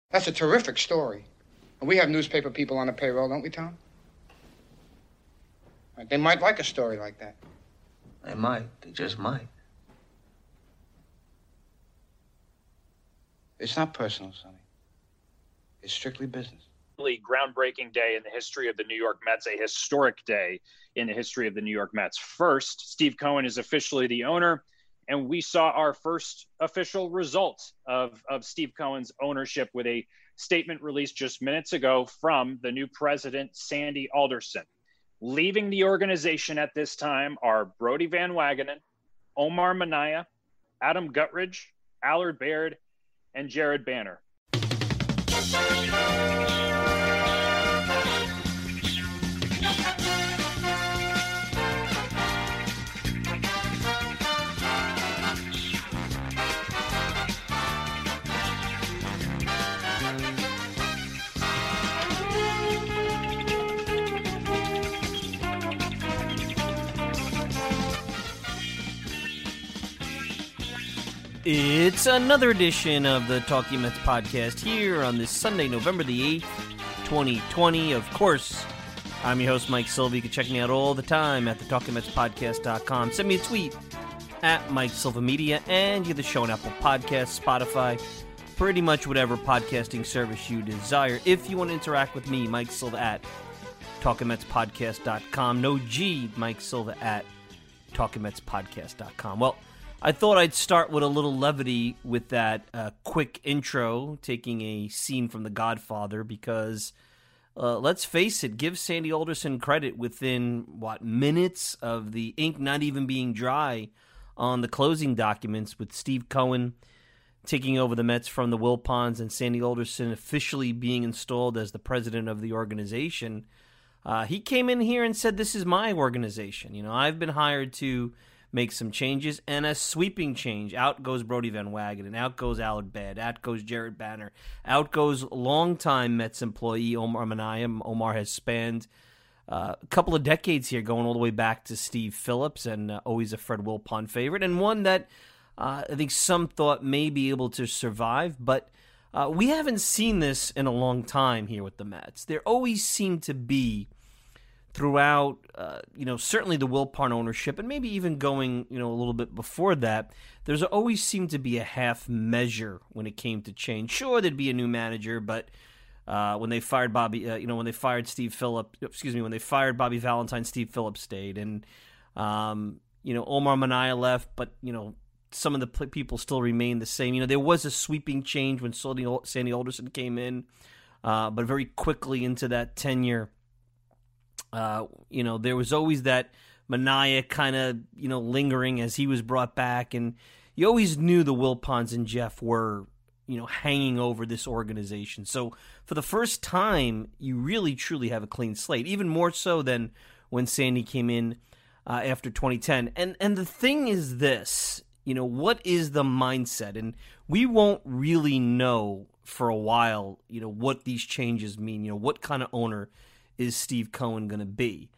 That's a terrific story. And we have newspaper people on the payroll, don't we, Tom? They might like a story like that. They might. They just might. It's not personal, Sonny. It's strictly business. Groundbreaking day in the history of the New York Mets, a historic day in the history of the New York Mets. First, Steve Cohen is officially the owner, and we saw our first official result of Steve Cohen's ownership with a statement released just minutes ago from the new president, Sandy Alderson. Leaving the organization at this time are Brodie Van Wagenen, Omar Minaya, Adam Guttridge, Allard Baird, and Jared Banner. It's another edition of the Talking Mets podcast here on this Sunday, November the 8th, 2020. Of course, I'm your host, Mike Silva. You can check me out all the time at thetalkingmetspodcast.com. Send me a tweet at Mike Silva Media, and you get the show on Apple Podcasts, Spotify, pretty much whatever podcasting service you desire. If you want to interact with me, Mike Silva at talkingmetspodcast.com. No G, Mike Silva at talkingmetspodcast.com. Well, I thought I'd start with a little levity with that quick intro, taking a scene from The Godfather, because let's face it, give Sandy Alderson credit. Within, minutes of the ink not even being dry on the closing documents, with Steve Cohen taking over the Mets from the Wilpons and Sandy Alderson officially being installed as the president of the organization, he came in here and said, this is my organization. You know, I've been hired to make some changes, and a sweeping change. Out goes Brodie Van Wagenen, out goes Allard Baird, out goes Jared Banner, out goes longtime Mets employee Omar Minaya. Omar has spanned a couple of decades here, going all the way back to Steve Phillips, and always a Fred Wilpon favorite, and one that I think some thought may be able to survive, but we haven't seen this in a long time here with the Mets. There always seemed to be, throughout, certainly the Wilpon ownership, and maybe even going, a little bit before that, there's always seemed to be a half measure when it came to change. Sure, there'd be a new manager, but when they fired when they fired Bobby Valentine, Steve Phillips stayed, and Omar Minaya left, but some of the people still remain the same. There was a sweeping change when Sandy Alderson came in, but very quickly into that tenure, there was always that Minaya kind of, lingering as he was brought back. And you always knew the Wilpons and Jeff were, hanging over this organization. So for the first time, you really, truly have a clean slate, even more so than when Sandy came in after 2010. And the thing is this, what is the mindset? And we won't really know for a while, what these changes mean, what kind of owner is Steve Cohen going to be?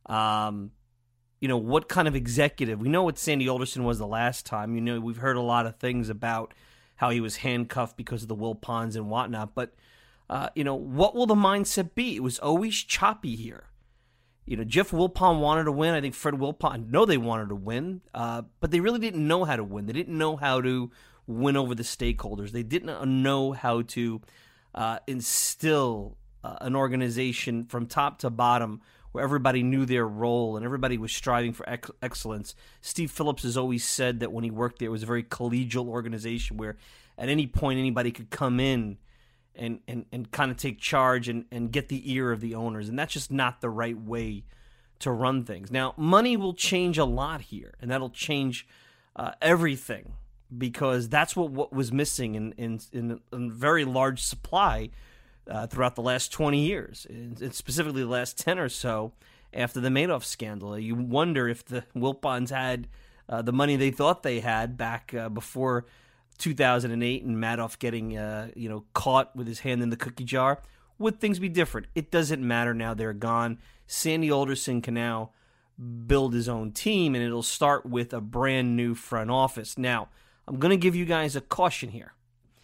What kind of executive? We know what Sandy Alderson was the last time. We've heard a lot of things about how he was handcuffed because of the Wilpons and whatnot. But, what will the mindset be? It was always choppy here. Jeff Wilpon wanted to win. I think Fred Wilpon, they wanted to win, but they really didn't know how to win. They didn't know how to win over the stakeholders. They didn't know how to instill an organization from top to bottom where everybody knew their role and everybody was striving for excellence. Steve Phillips has always said that when he worked there, it was a very collegial organization where at any point anybody could come in and kind of take charge and get the ear of the owners. And that's just not the right way to run things. Now, money will change a lot here, and that'll change everything, because that's what was missing in very large supply throughout the last 20 years, and specifically the last 10 or so after the Madoff scandal. You wonder if the Wilpons had the money they thought they had back before 2008 and Madoff getting caught with his hand in the cookie jar. Would things be different? It doesn't matter now. They're gone. Sandy Alderson can now build his own team, and it'll start with a brand new front office. Now, I'm going to give you guys a caution here.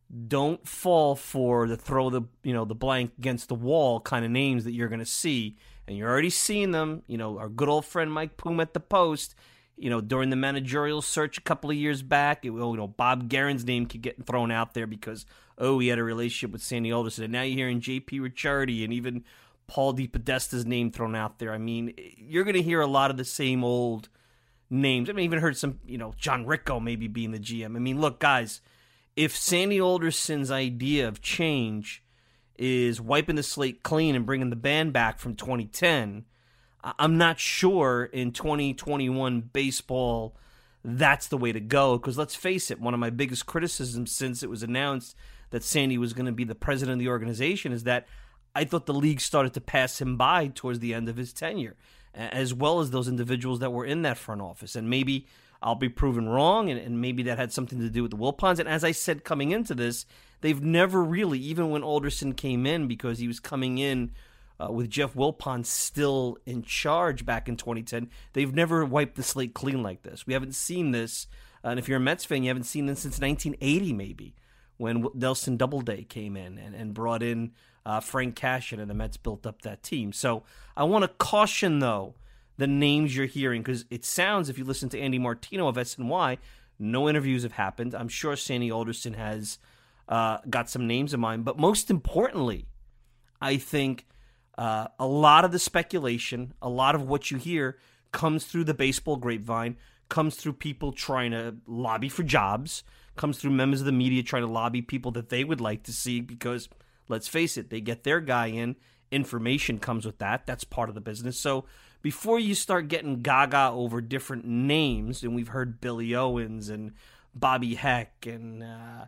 don't fall for the throw the blank against the wall kind of names that you're going to see. And you're already seeing them. Our good old friend Mike Poom at the Post, during the managerial search a couple of years back, Bob Guerin's name kept getting thrown out there because, he had a relationship with Sandy Alderson. And now you're hearing J.P. Ricciardi and even Paul DePodesta's name thrown out there. I mean, you're going to hear a lot of the same old names. I mean, I even heard some, John Ricco maybe being the GM. I mean, look, guys, if Sandy Alderson's idea of change is wiping the slate clean and bringing the band back from 2010, I'm not sure in 2021 baseball that's the way to go. Because let's face it, one of my biggest criticisms since it was announced that Sandy was going to be the president of the organization is that I thought the league started to pass him by towards the end of his tenure, as well as those individuals that were in that front office. And maybe I'll be proven wrong, and maybe that had something to do with the Wilpons. And as I said coming into this, they've never really, even when Alderson came in, because he was coming in with Jeff Wilpon still in charge back in 2010, they've never wiped the slate clean like this. We haven't seen this, and if you're a Mets fan, you haven't seen this since 1980 maybe, when Nelson Doubleday came in and brought in Frank Cashin, and the Mets built up that team. So I want to caution, though, the names you're hearing, because it sounds, if you listen to Andy Martino of SNY, no interviews have happened. I'm sure Sandy Alderson has got some names in mind. But most importantly, I think a lot of the speculation, a lot of what you hear comes through the baseball grapevine, comes through people trying to lobby for jobs, comes through members of the media trying to lobby people that they would like to see because, let's face it, they get their guy in. Information comes with that. That's part of the business. So before you start getting gaga over different names, and we've heard Billy Owens and Bobby Heck and,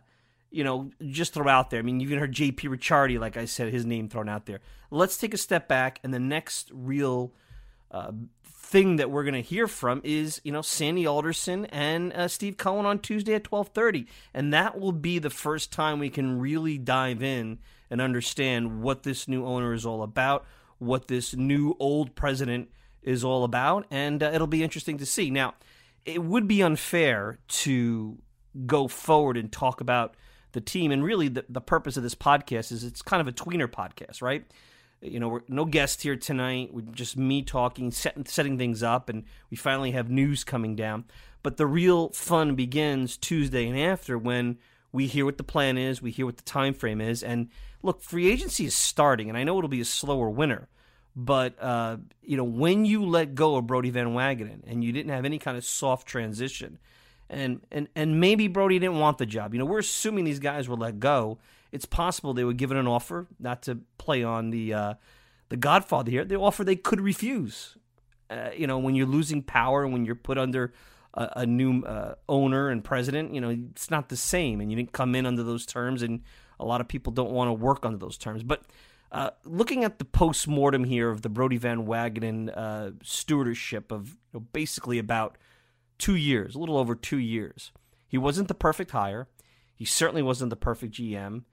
just throw out there. I mean, you even heard J.P. Ricciardi, like I said, his name thrown out there. Let's take a step back, and the next real thing that we're going to hear from is, Sandy Alderson and Steve Cohen on Tuesday at 12:30. And that will be the first time we can really dive in and understand what this new owner is all about, what this new old president is all about, and it'll be interesting to see. Now, it would be unfair to go forward and talk about the team, and really the purpose of this podcast is it's kind of a tweener podcast, right? We're no guest here tonight. We're just me talking, setting things up, and we finally have news coming down. But the real fun begins Tuesday and after, when we hear what the plan is, we hear what the time frame is, and look, free agency is starting, and I know it'll be a slower winter, but when you let go of Brodie Van Wagenen and you didn't have any kind of soft transition, and maybe Brodie didn't want the job. We're assuming these guys were let go. It's possible they were given an offer, not to play on the Godfather here, the offer they could refuse. When you're losing power, when you're put under a new owner and president, it's not the same, and you didn't come in under those terms, and a lot of people don't want to work under those terms. But looking at the post-mortem here of the Brodie Van Wagenen stewardship of basically about 2 years, a little over 2 years, he wasn't the perfect hire. He certainly wasn't the perfect GM,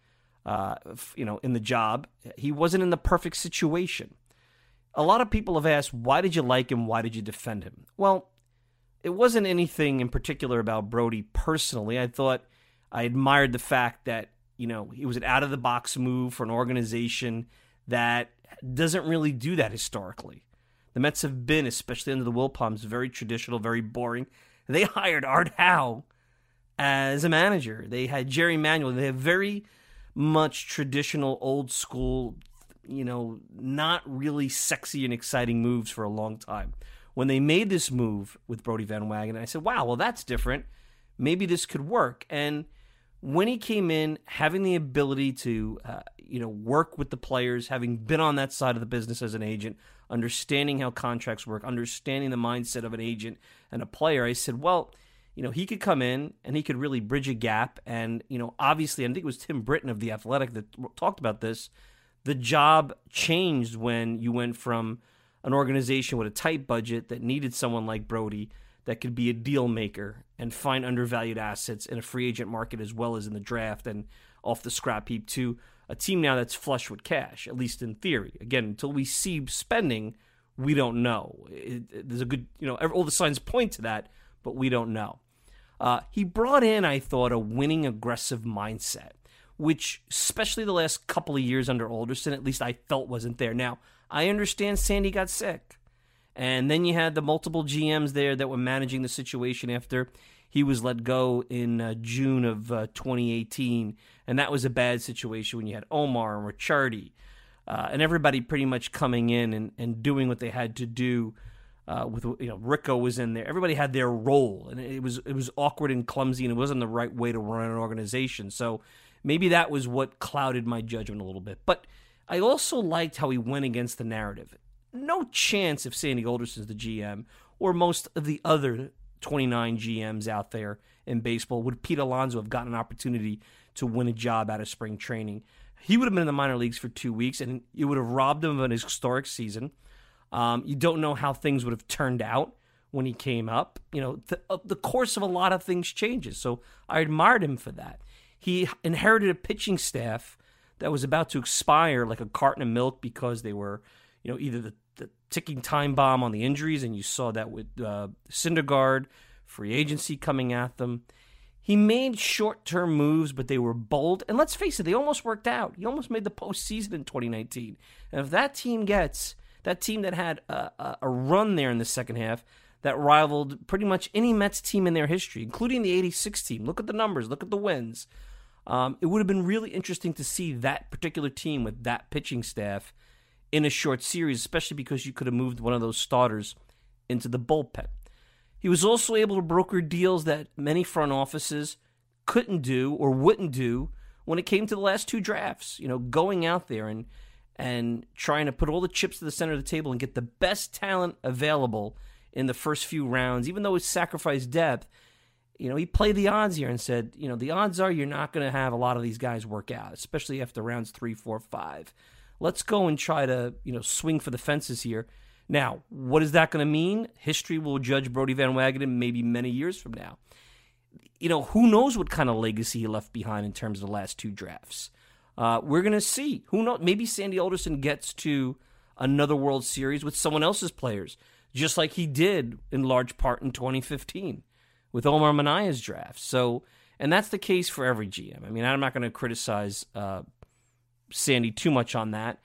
in the job. He wasn't in the perfect situation. A lot of people have asked, why did you like him? Why did you defend him? Well, it wasn't anything in particular about Brodie personally. I thought I admired the fact that, it was an out-of-the-box move for an organization that doesn't really do that historically. The Mets have been, especially under the Wilpons, very traditional, very boring. They hired Art Howe as a manager. They had Jerry Manuel. They have very much traditional, old school, not really sexy and exciting moves for a long time. When they made this move with Brodie Van Wagenen, I said, wow, well, that's different. Maybe this could work. And when he came in, having the ability to, work with the players, having been on that side of the business as an agent, understanding how contracts work, understanding the mindset of an agent and a player, I said, well, he could come in and he could really bridge a gap. And, obviously, I think it was Tim Britton of The Athletic that talked about this. The job changed when you went from an organization with a tight budget that needed someone like Brodie that could be a deal maker and find undervalued assets in a free agent market as well as in the draft and off the scrap heap, to a team now that's flush with cash, at least in theory. Again, until we see spending, we don't know. There's a good, all the signs point to that, but we don't know. He brought in, I thought, a winning, aggressive mindset. which, especially the last couple of years under Alderson, at least I felt wasn't there. Now, I understand Sandy got sick. And then you had the multiple GMs there that were managing the situation after he was let go in June of 2018. And that was a bad situation when you had Omar and Ricciardi and everybody pretty much coming in and doing what they had to do. With Rico was in there. Everybody had their role, and it was awkward and clumsy, and it wasn't the right way to run an organization. So maybe that was what clouded my judgment a little bit. But I also liked how he went against the narrative. No chance if Sandy Alderson's the GM or most of the other 29 GMs out there in baseball would Pete Alonso have gotten an opportunity to win a job out of spring training. He would have been in the minor leagues for 2 weeks, and it would have robbed him of an historic season. You don't know how things would have turned out when he came up. The course of a lot of things changes, so I admired him for that. He inherited a pitching staff that was about to expire like a carton of milk because they were, either the ticking time bomb on the injuries, and you saw that with Syndergaard, free agency coming at them. He made short-term moves, but they were bold. And let's face it, they almost worked out. He almost made the postseason in 2019. And if that team that had a run there in the second half that rivaled pretty much any Mets team in their history, including the 86 team. Look at the numbers. Look at the wins. It would have been really interesting to see that particular team with that pitching staff in a short series, especially because you could have moved one of those starters into the bullpen. He was also able to broker deals that many front offices couldn't do or wouldn't do when it came to the last two drafts. Going out there and trying to put all the chips to the center of the table and get the best talent available in the first few rounds, even though it sacrificed depth. He played the odds here and said, the odds are you're not going to have a lot of these guys work out, especially after rounds 3, 4, 5. Let's go and try to, swing for the fences here. Now, what is that going to mean? History will judge Brodie Van Wagenen maybe many years from now. Who knows what kind of legacy he left behind in terms of the last two drafts. We're going to see. Who knows? Maybe Sandy Alderson gets to another World Series with someone else's players, just like he did in large part in 2015 with Omar Manaya's draft. So, and that's the case for every GM. I mean, I'm not going to criticize Sandy too much on that.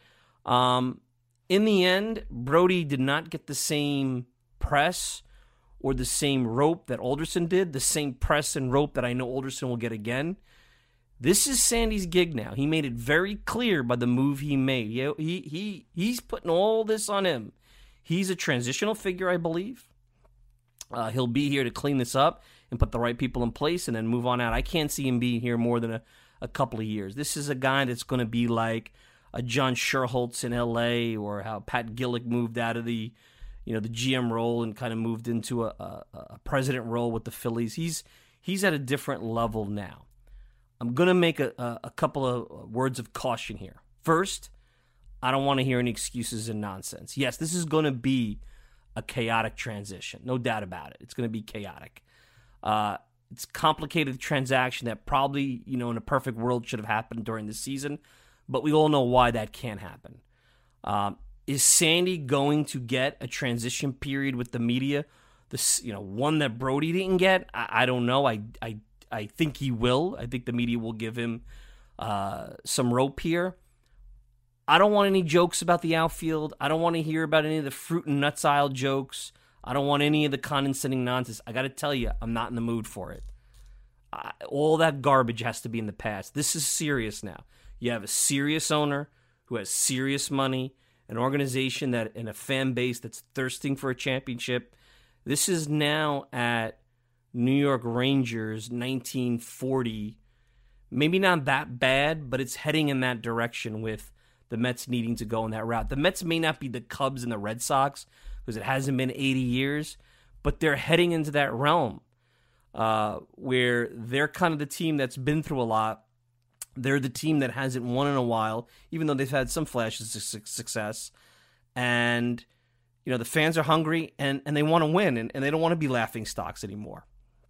In the end, Brodie did not get the same press or the same rope that Alderson did, the same press and rope that I know Alderson will get again. This is Sandy's gig now. He made it very clear by the move he made. He's putting all this on him. He's a transitional figure, I believe. He'll be here to clean this up and put the right people in place and then move on out. I can't see him being here more than a couple of years. This is a guy that's going to be like a John Schuerholz in L.A. or how Pat Gillick moved out of the GM role and kind of moved into a president role with the Phillies. He's at a different level now. I'm going to make a couple of words of caution here. First, I don't want to hear any excuses and nonsense. Yes, this is going to be a chaotic transition. No doubt about it. It's going to be chaotic. It's a complicated transaction that probably, in a perfect world should have happened during the season, but we all know why that can't happen. Is Sandy going to get a transition period with the media? One that Brodie didn't get? I don't know. I think he will. I think the media will give him some rope here. I don't want any jokes about the outfield. I don't want to hear about any of the fruit and nuts aisle jokes. I don't want any of the condescending nonsense. I got to tell you, I'm not in the mood for it. All that garbage has to be in the past. This is serious now. You have a serious owner who has serious money, an organization that and a fan base that's thirsting for a championship. This is now at New York Rangers 1940. Maybe not that bad, but it's heading in that direction with the Mets needing to go in that route. The Mets may not be the Cubs and the Red Sox because it hasn't been 80 years, but they're heading into that realm where they're kind of the team that's been through a lot. They're the team that hasn't won in a while, even though they've had some flashes of success. And, the fans are hungry and they want to win and they don't want to be laughing stocks anymore.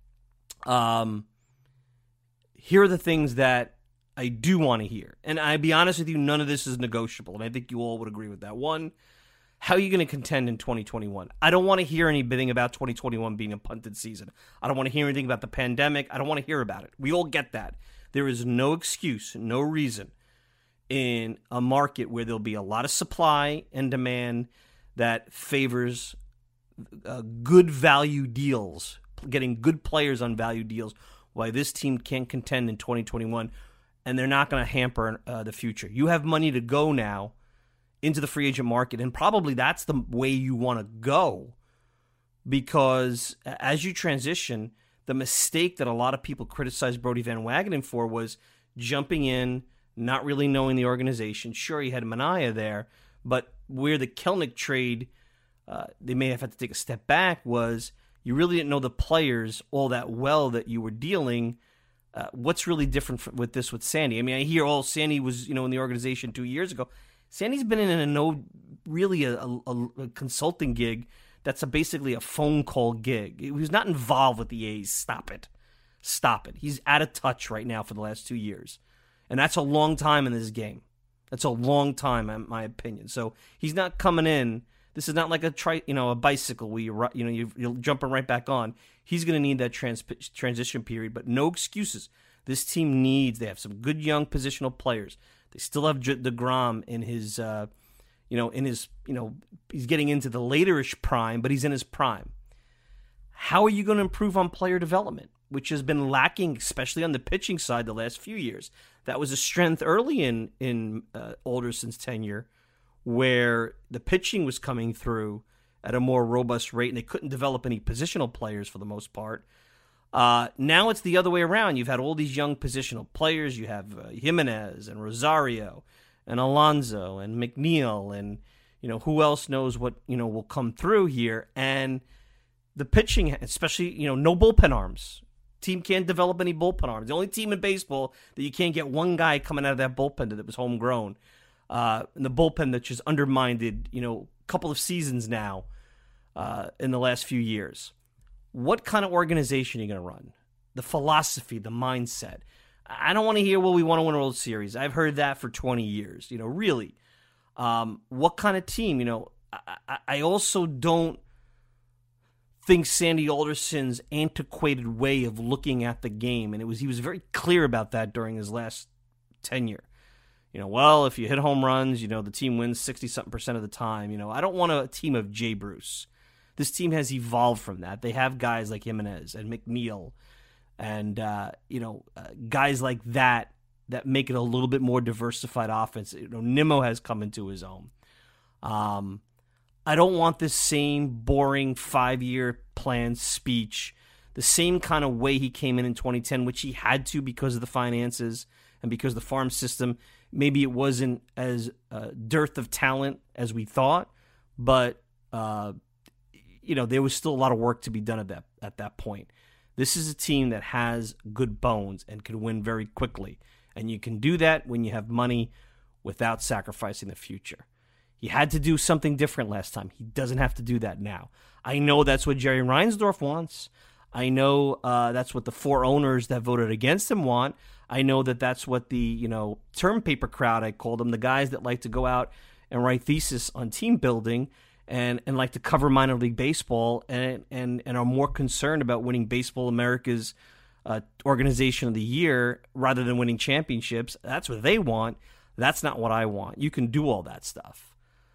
Here are the things that I do want to hear. And I'll be honest with you, none of this is negotiable. And I think you all would agree with that. One, how are you going to contend in 2021? I don't want to hear anything about 2021 being a punted season. I don't want to hear anything about the pandemic. I don't want to hear about it. We all get that. There is no excuse, no reason in a market where there'll be a lot of supply and demand that favors good value deals, getting good players on value deals, why this team can't contend in 2021, and they're not going to hamper the future. You have money to go now into the free agent market, and probably that's the way you want to go, because as you transition, the mistake that a lot of people criticized Brodie Van Wagenen for was jumping in, not really knowing the organization. Sure, he had Mania there, but where the Kelenic trade, they may have had to take a step back, was you really didn't know the players all that well that you were dealing. What's really different with this with Sandy? I mean, I hear, Sandy was in the organization 2 years ago. Sandy's been in a consulting gig that's basically a phone call gig. He was not involved with the A's. Stop it. He's out of touch right now for the last 2 years. And that's a long time in this game. That's a long time, in my opinion. So he's not coming in. This is not like a bicycle where you're jumping right back on. He's going to need that transition period, but no excuses. This team they have some good young positional players. They still have DeGrom in his, he's getting into the laterish prime, but he's in his prime. How are you going to improve on player development, which has been lacking, especially on the pitching side the last few years? That was a strength early in Alderson's tenure, where the pitching was coming through at a more robust rate, and they couldn't develop any positional players for the most part. Now it's the other way around. You've had all these young positional players. You have Jimenez and Rosario and Alonso and McNeil and, who else knows what, will come through here. And the pitching, especially, no bullpen arms. Team can't develop any bullpen arms. The only team in baseball that you can't get one guy coming out of that bullpen that was homegrown. And the bullpen that's just undermined, a couple of seasons now in the last few years. What kind of organization are you going to run? The philosophy, the mindset. I don't want to hear, we want to win a World Series. I've heard that for 20 years. Really. What kind of team? I also don't think Sandy Alderson's antiquated way of looking at the game, and he was very clear about that during his last tenure. If you hit home runs, the team wins 60-something% of the time. I don't want a team of Jay Bruce. This team has evolved from that. They have guys like Jimenez and McNeil and, guys like that make it a little bit more diversified offense. Nimmo has come into his own. I don't want this same boring 5-year plan speech, the same kind of way he came in 2010, which he had to because of the finances and because of the farm system. Maybe it wasn't as dearth of talent as we thought, but there was still a lot of work to be done at that point. This is a team that has good bones and can win very quickly, and you can do that when you have money without sacrificing the future. He had to do something different last time. He doesn't have to do that now. I know that's what Jerry Reinsdorf wants. I know that's what the 4 owners that voted against him want. I know that's what the term paper crowd, I call them, the guys that like to go out and write thesis on team building and like to cover minor league baseball and are more concerned about winning Baseball America's organization of the year rather than winning championships. That's what they want. That's not what I want. You can do all that stuff.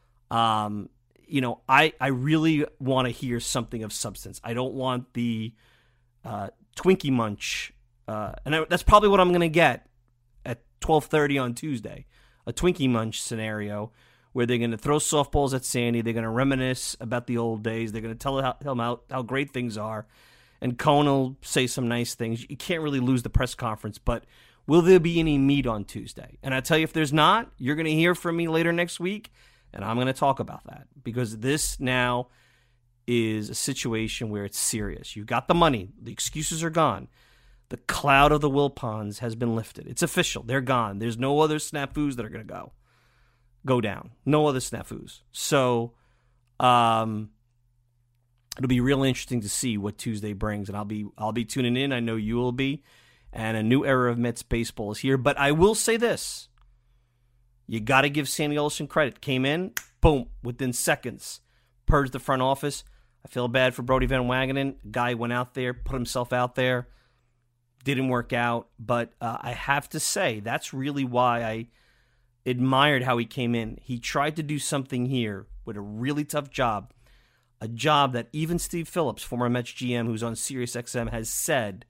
I really want to hear something of substance. I don't want the Twinkie Munch, that's probably what I'm going to get at 12:30 on Tuesday, a Twinkie Munch scenario where they're going to throw softballs at Sandy, they're going to reminisce about the old days, they're going to tell him how great things are, and Cohen will say some nice things. You can't really lose the press conference, but will there be any meat on Tuesday? And I tell you, if there's not, you're going to hear from me later next week, and I'm going to talk about that, because this now is a situation where it's serious. You got the money. The excuses are gone. The cloud of the Wilpons has been lifted. It's official. They're gone. There's no other snafus that are going to go down. No other snafus. So it'll be real interesting to see what Tuesday brings, and I'll be tuning in. I know you will be. And a new era of Mets baseball is here. But I will say this. You got to give Sandy Alderson credit. Came in, boom, within seconds. Purged the front office. I feel bad for Brodie Van Wagenen. Guy went out there, put himself out there. Didn't work out, but I have to say that's really why I admired how he came in. He tried to do something here with a really tough job, a job that even Steve Phillips, former Mets GM who's on SiriusXM, has said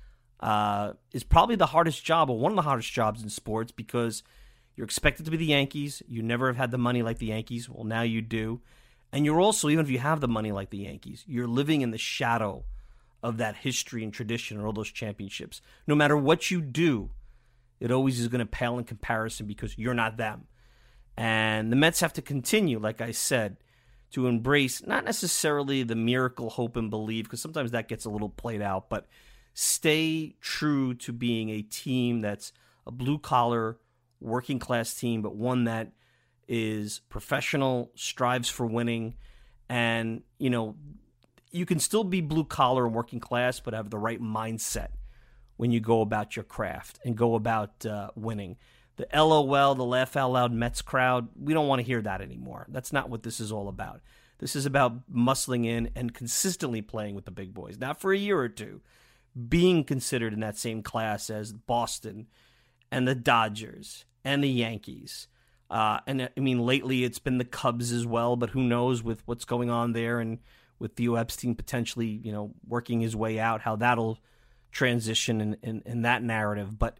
is probably the hardest job or one of the hardest jobs in sports because you're expected to be the Yankees. You never have had the money like the Yankees. Well, now you do. And you're also, even if you have the money like the Yankees, you're living in the shadow of that history and tradition and all those championships. No matter what you do, it always is going to pale in comparison because you're not them. And the Mets have to continue, like I said, to embrace not necessarily the miracle, hope, and believe, because sometimes that gets a little played out, but stay true to being a team that's a blue-collar, working-class team, but one that is professional, strives for winning, and, you know, you can still be blue-collar and working class, but have the right mindset when you go about your craft and go about winning. The LOL, the laugh out loud Mets crowd, we don't want to hear that anymore. That's not what this is all about. This is about muscling in and consistently playing with the big boys. Not for a year or two, being considered in that same class as Boston and the Dodgers and the Yankees. And I mean, lately it's been the Cubs as well, but who knows with what's going on there and with Theo Epstein potentially, you know, working his way out, how that'll transition in that narrative. But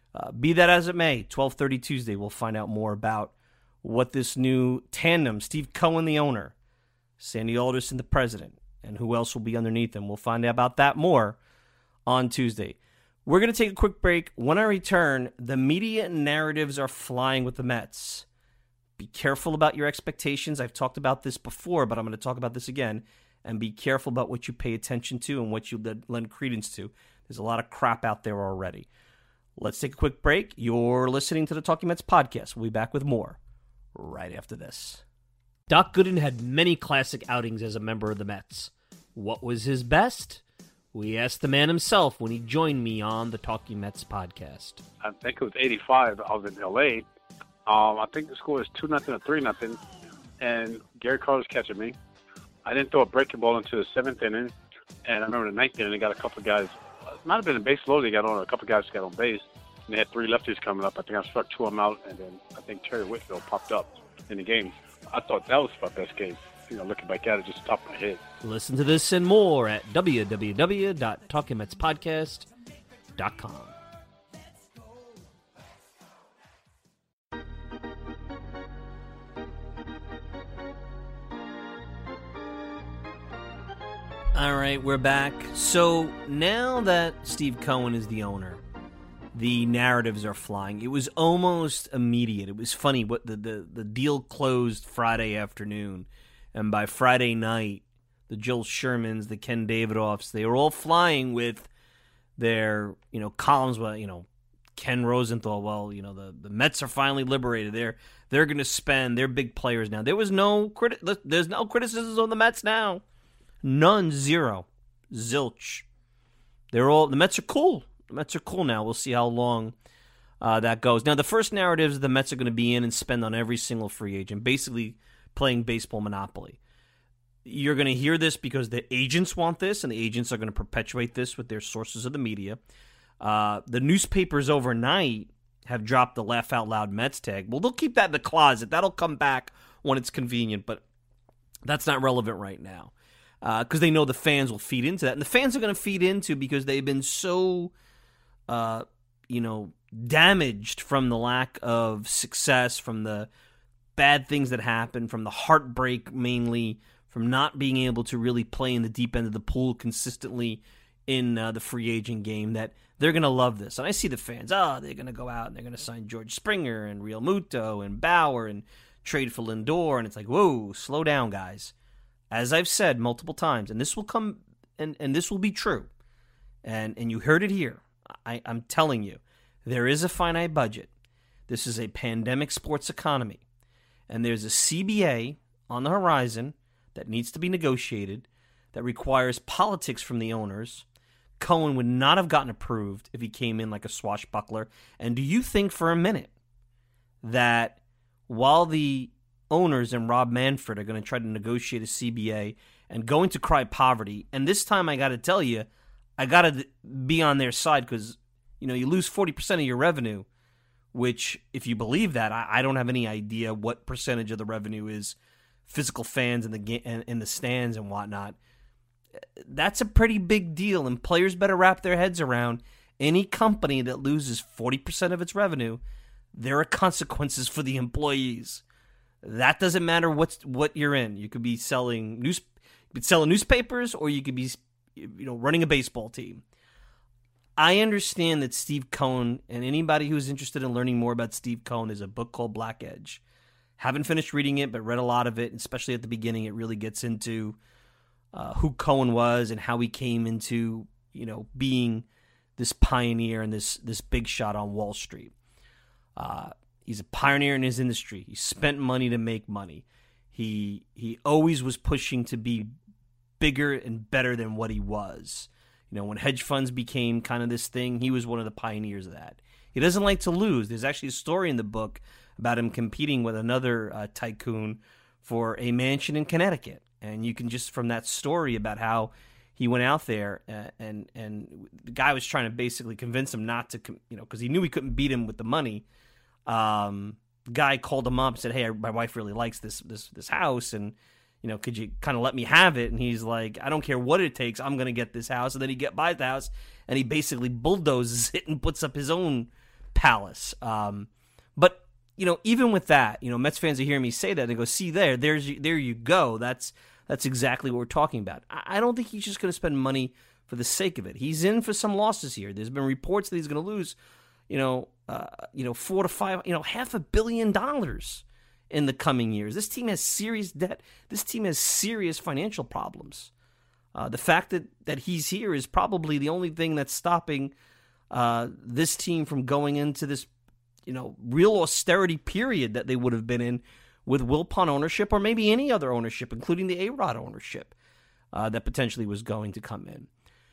be that as it may, 12:30 Tuesday, we'll find out more about what this new tandem, Steve Cohen, the owner, Sandy Alderson, the president, and who else will be underneath him. We'll find out about that more on Tuesday. We're going to take a quick break. When I return, the media narratives are flying with the Mets. Be careful about your expectations. I've talked about this before, but I'm going to talk about this again. And be careful about what you pay attention to and what you lend credence to. There's a lot of crap out there already. Let's take a quick break. You're listening to the Talking Mets podcast. We'll be back with more right after this. Doc Gooden had many classic outings as a member of the Mets. What was his best? We asked the man himself when he joined me on the Talking Mets podcast. I think it was 85. I was in L.A. I think the score was 2-0 or 3-0, and Gary Carter's catching me. I didn't throw a breaking ball into the 7th inning, and I remember the 9th inning, they got a couple of guys. It might have been a base load they got on, a couple of guys got on base, and they had 3 lefties coming up. I think I struck 2 of them out, and then I think Terry Whitfield popped up in the game. I thought that was my best game. You know, looking back at it, just top of my head. Listen to this and more at www.talkingmetspodcast.com. All right, we're back. So now that Steve Cohen is the owner, the narratives are flying. It was almost immediate. It was funny. What the deal closed Friday afternoon, and by Friday night, the Joel Shermans, the Ken Davidoffs, they were all flying with their columns. Well, Ken Rosenthal. Well, the Mets are finally liberated. They're going to spend. They're big players now. There's no criticisms on the Mets now. None, zero, zilch. The Mets are cool. The Mets are cool now. We'll see how long that goes. Now, the first narrative is the Mets are going to be in and spend on every single free agent, basically playing baseball monopoly. You're going to hear this because the agents want this, and the agents are going to perpetuate this with their sources of the media. The newspapers overnight have dropped the laugh out loud Mets tag. Well, they'll keep that in the closet. That'll come back when it's convenient, but that's not relevant right now. Because they know the fans will feed into that. And the fans are going to feed into because they've been so, damaged from the lack of success, from the bad things that happen, from the heartbreak mainly, from not being able to really play in the deep end of the pool consistently in the free agent game, that they're going to love this. And I see the fans, they're going to go out and they're going to sign George Springer and Real Muto and Bauer and trade for Lindor. And it's like, whoa, slow down, guys. As I've said multiple times, and this will come, and this will be true, and you heard it here. I'm telling you, there is a finite budget. This is a pandemic sports economy, and there's a CBA on the horizon that needs to be negotiated that requires politics from the owners. Cohen would not have gotten approved if he came in like a swashbuckler. And do you think for a minute that while the owners and Rob Manfred are going to try to negotiate a CBA and going to cry poverty, and this time I got to tell you, I got to be on their side because, you lose 40% of your revenue, which, if you believe that, I don't have any idea what percentage of the revenue is physical fans in the stands and whatnot. That's a pretty big deal, and players better wrap their heads around any company that loses 40% of its revenue. There are consequences for the employees. That doesn't matter what you're in. You could be selling newspapers, or you could be, running a baseball team. I understand that Steve Cohen, and anybody who's interested in learning more about Steve Cohen, there's a book called Black Edge. Haven't finished reading it, but read a lot of it, especially at the beginning. It really gets into who Cohen was and how he came into, being this pioneer and this big shot on Wall Street. He's a pioneer in his industry. He spent money to make money. He always was pushing to be bigger and better than what he was. When hedge funds became kind of this thing, he was one of the pioneers of that. He doesn't like to lose. There's actually a story in the book about him competing with another tycoon for a mansion in Connecticut. And you can just, from that story about how he went out there and the guy was trying to basically convince him not to, because he knew he couldn't beat him with the money. The guy called him up and said, "Hey, my wife really likes this house, and could you kind of let me have it?" And he's like, "I don't care what it takes. I'm going to get this house." And then he buys the house, and he basically bulldozes it and puts up his own palace. But even with that, Mets fans are hearing me say that, and they go, "See there you go. That's exactly what we're talking about." I don't think he's just going to spend money for the sake of it. He's in for some losses here. There's been reports that he's going to lose, 4 to 5, $500 million in the coming years. This team has serious debt. This team has serious financial problems. The fact that he's here is probably the only thing that's stopping this team from going into this, real austerity period that they would have been in with Wilpon ownership, or maybe any other ownership, including the A-Rod ownership that potentially was going to come in.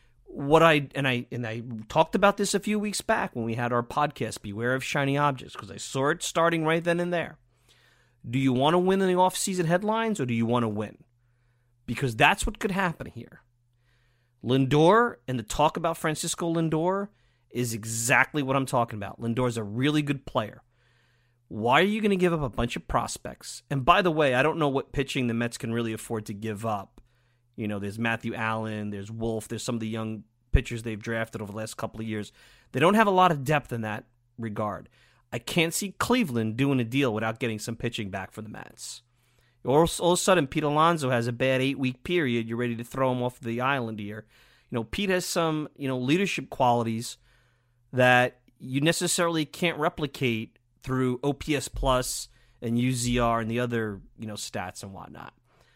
I talked about this a few weeks back when we had our podcast, Beware of Shiny Objects, because I saw it starting right then and there. Do you want to win in the offseason headlines, or do you want to win? Because that's what could happen here. Lindor, and the talk about Francisco Lindor is exactly what I'm talking about. Lindor's a really good player. Why are you going to give up a bunch of prospects? And by the way, I don't know what pitching the Mets can really afford to give up. There's Matthew Allen, there's Wolf, there's some of the young pitchers they've drafted over the last couple of years. They don't have a lot of depth in that regard. I can't see Cleveland doing a deal without getting some pitching back for the Mets. All of a sudden, Pete Alonso has a bad 8-week period. You're ready to throw him off the island here. Pete has some, leadership qualities that you necessarily can't replicate through OPS plus and UZR and the other, stats and whatnot.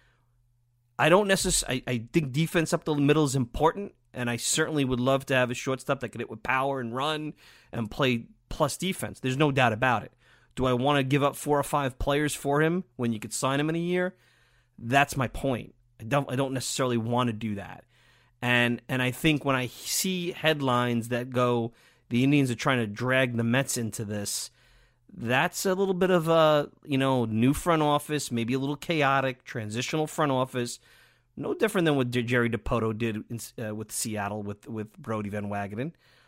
I think defense up the middle is important, and I certainly would love to have a shortstop that could hit with power and run and play plus defense. There's no doubt about it. Do I want to give up 4 or 5 players for him when you could sign him in a year? That's my point. I don't necessarily want to do that. And I think when I see headlines that go, the Indians are trying to drag the Mets into this, that's a little bit of a, new front office, maybe a little chaotic, transitional front office. No different than what Jerry DiPoto did with Seattle with Brodie Van Wagenen.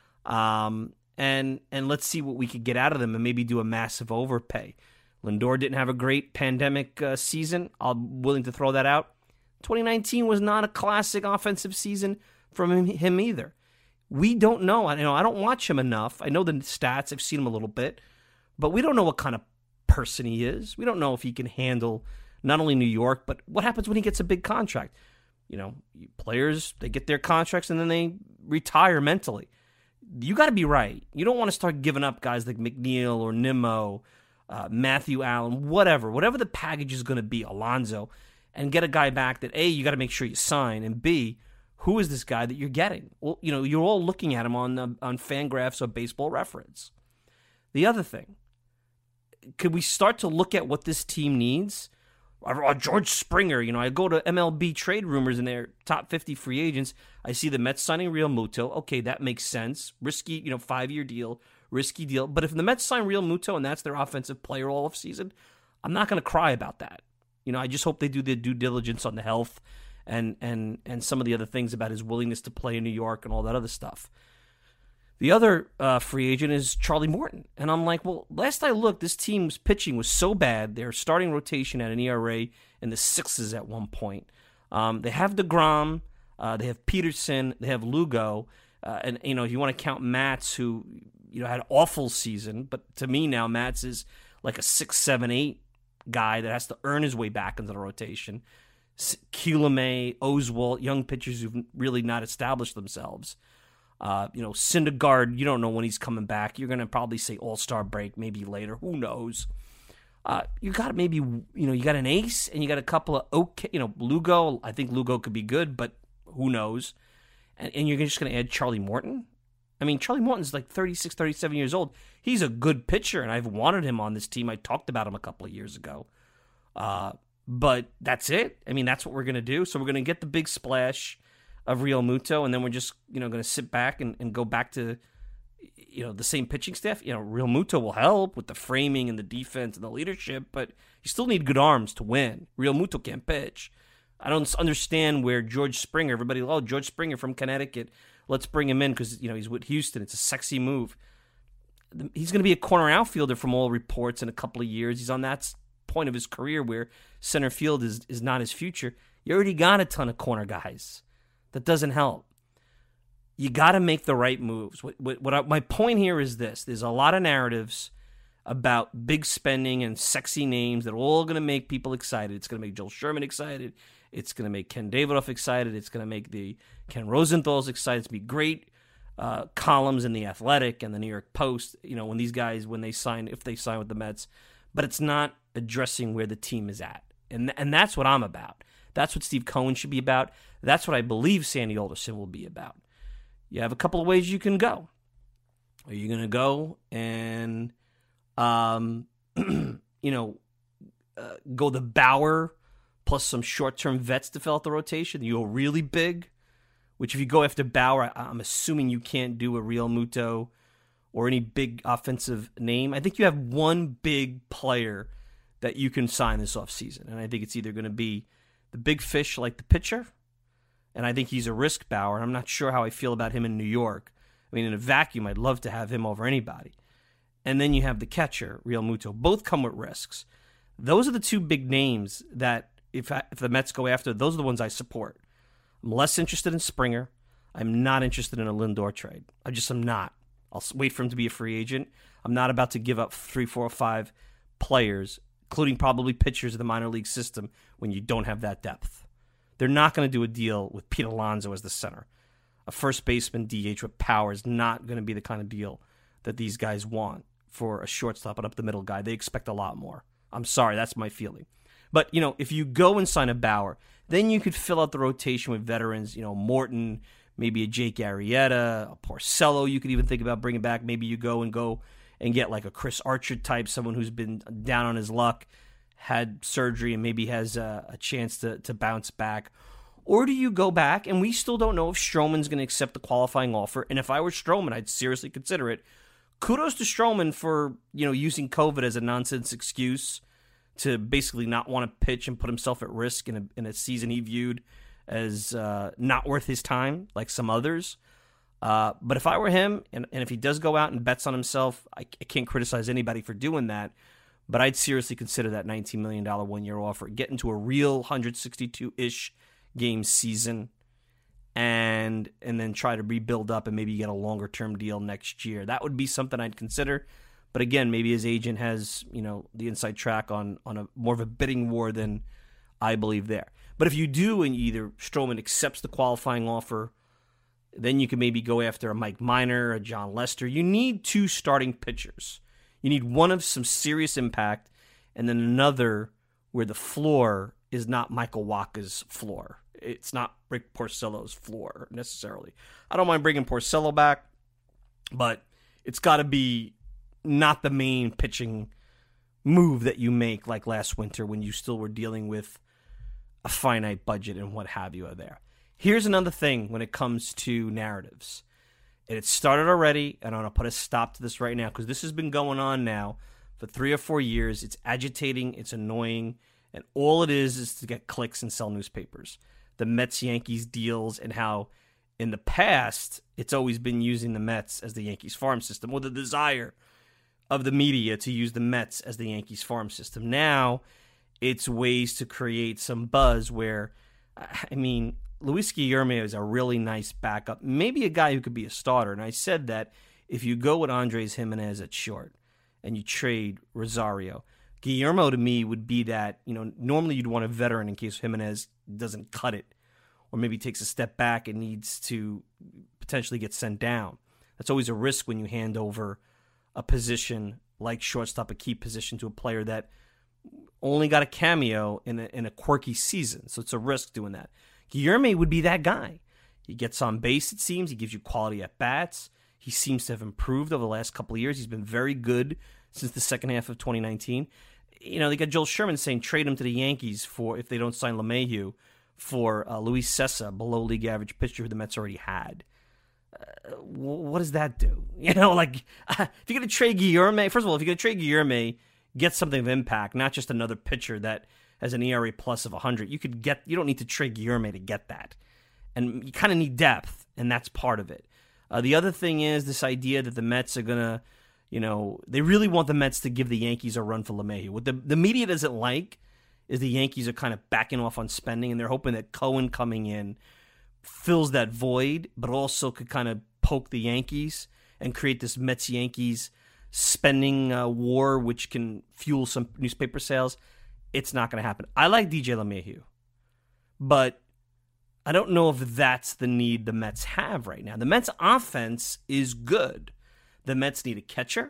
And let's see what we could get out of them and maybe do a massive overpay. Lindor didn't have a great pandemic season. I'm willing to throw that out. 2019 was not a classic offensive season from him either. We don't know. I don't watch him enough. I know the stats. I've seen him a little bit. But we don't know what kind of person he is. We don't know if he can handle not only New York, but what happens when he gets a big contract. Players, they get their contracts and then they retire mentally. You got to be right. You don't want to start giving up guys like McNeil or Nimmo, Matthew Allen, whatever the package is going to be, Alonso, and get a guy back that, A, you got to make sure you sign, and B, who is this guy that you're getting? Well, you're all looking at him on Fangraphs or Baseball Reference. The other thing, could we start to look at what this team needs? George Springer, I go to MLB trade rumors and their top 50 free agents. I see the Mets signing Real Muto. Okay, that makes sense. Risky, 5-year deal, risky deal. But if the Mets sign Real Muto and that's their offensive player all of season, I'm not going to cry about that. I just hope they do their due diligence on the health and some of the other things about his willingness to play in New York and all that other stuff. The other free agent is Charlie Morton. And I'm like, well, last I looked, this team's pitching was so bad. Their starting rotation at an ERA in the sixes at one point. They have DeGrom. They have Peterson. They have Lugo. And, if you want to count Matz, who, had an awful season. But to me now, Matz is like a 6, 7, 8 guy that has to earn his way back into the rotation. Kilame, Oswalt, young pitchers who've really not established themselves. Syndergaard, you don't know when he's coming back. You're going to probably say All-Star break, maybe later. Who knows? You got maybe, you got an ace and you got a couple of okay, Lugo. I think Lugo could be good, but who knows? And you're just going to add Charlie Morton? I mean, Charlie Morton's like 36, 37 years old. He's a good pitcher, and I've wanted him on this team. I talked about him a couple of years ago. But that's it. I mean, that's what we're going to do. So we're going to get the big splash of Real Muto, and then we're just, going to sit back and go back to, the same pitching staff. Real Muto will help with the framing and the defense and the leadership, but you still need good arms to win. Real Muto can't pitch. I don't understand where George Springer, everybody, George Springer from Connecticut, let's bring him in because, he's with Houston. It's a sexy move. He's going to be a corner outfielder from all reports in a couple of years. He's on that point of his career where center field is not his future. You already got a ton of corner guys. That doesn't help. You got to make the right moves. My point here is this. There's a lot of narratives about big spending and sexy names that are all going to make people excited. It's going to make Joel Sherman excited. It's going to make Ken Davidoff excited. It's going to make the Ken Rosenthal's excited. It's going to be great columns in The Athletic and the New York Post, when these guys, if they sign with the Mets. But it's not addressing where the team is at. And that's what I'm about. That's what Steve Cohen should be about. That's what I believe Sandy Alderson will be about. You have a couple of ways you can go. Are you going to go and, go the Bauer plus some short-term vets to fill out the rotation? You go really big, which if you go after Bauer, I'm assuming you can't do a Real Muto or any big offensive name. I think you have one big player that you can sign this offseason, and I think it's either going to be the big fish like the pitcher, and I think he's a risk, Bauer. I'm not sure how I feel about him in New York. I mean, in a vacuum, I'd love to have him over anybody. And then you have the catcher, Real Muto. Both come with risks. Those are the two big names that if the Mets go after, those are the ones I support. I'm less interested in Springer. I'm not interested in a Lindor trade. I'm not. I'll wait for him to be a free agent. I'm not about to give up 3, 4, 5 players, including probably pitchers of the minor league system, when you don't have that depth. They're not going to do a deal with Pete Alonso as the center. A first baseman DH with power is not going to be the kind of deal that these guys want for a shortstop and up the middle guy. They expect a lot more. I'm sorry, that's my feeling. But, if you go and sign a Bauer, then you could fill out the rotation with veterans, Morton, maybe a Jake Arrieta, a Porcello you could even think about bringing back. Maybe you go and get like a Chris Archer type, someone who's been down on his luck, had surgery, and maybe has a chance to bounce back. Or do you go back, and we still don't know if Stroman's going to accept the qualifying offer, and if I were Stroman, I'd seriously consider it. Kudos to Stroman for, using COVID as a nonsense excuse to basically not want to pitch and put himself at risk in a season he viewed as not worth his time, like some others. But if I were him, and if he does go out and bets on himself, I can't criticize anybody for doing that, but I'd seriously consider that $19 million one-year offer, get into a real 162-ish game season, and then try to rebuild up and maybe get a longer-term deal next year. That would be something I'd consider. But again, maybe his agent has, the inside track on a more of a bidding war than I believe there. But if you do, and either Stroman accepts the qualifying offer, then you can maybe go after a Mike Minor, a John Lester. You need 2 starting pitchers. You need one of some serious impact, and then another where the floor is not Michael Wacha's floor. It's not Rick Porcello's floor, necessarily. I don't mind bringing Porcello back, but it's got to be not the main pitching move that you make like last winter when you still were dealing with a finite budget and what have you there. Here's another thing when it comes to narratives. And it started already, and I'm going to put a stop to this right now because this has been going on now for 3 or 4 years. It's agitating, it's annoying, and all it is to get clicks and sell newspapers. the Mets-Yankees deals and how in the past it's always been using the Mets as the Yankees farm system, or the desire of the media to use the Mets as the Yankees farm system. Now it's ways to create some buzz where, I mean, Luis Guillorme is a really nice backup, maybe a guy who could be a starter. And I said that if you go with Andres Jimenez at short and you trade Rosario, Guillermo to me would be that, normally you'd want a veteran in case Jimenez doesn't cut it or maybe takes a step back and needs to potentially get sent down. That's always a risk when you hand over a position like shortstop, a key position, to a player that only got a cameo in a quirky season. So it's a risk doing that. Guillorme would be that guy. He gets on base, it seems. He gives you quality at bats. He seems to have improved over the last couple of years. He's been very good since the second half of 2019. They got Joel Sherman saying trade him to the Yankees for, if they don't sign LeMahieu, for Luis Cessa, below league average pitcher who the Mets already had. What does that do? If you're going to trade Guillorme, first of all, if you're going to trade Guillorme, get something of impact, not just another pitcher that has an ERA plus of 100. You don't need to trade Guillorme to get that. And you kind of need depth, and that's part of it. The other thing is this idea that the Mets are going to, they really want the Mets to give the Yankees a run for LeMahieu. What the media doesn't like is the Yankees are kind of backing off on spending, and they're hoping that Cohen coming in fills that void, but also could kind of poke the Yankees and create this Mets-Yankees spending war, which can fuel some newspaper sales. It's not going to happen. I like DJ LeMahieu, but I don't know if that's the need the Mets have right now. The Mets' offense is good. The Mets need a catcher.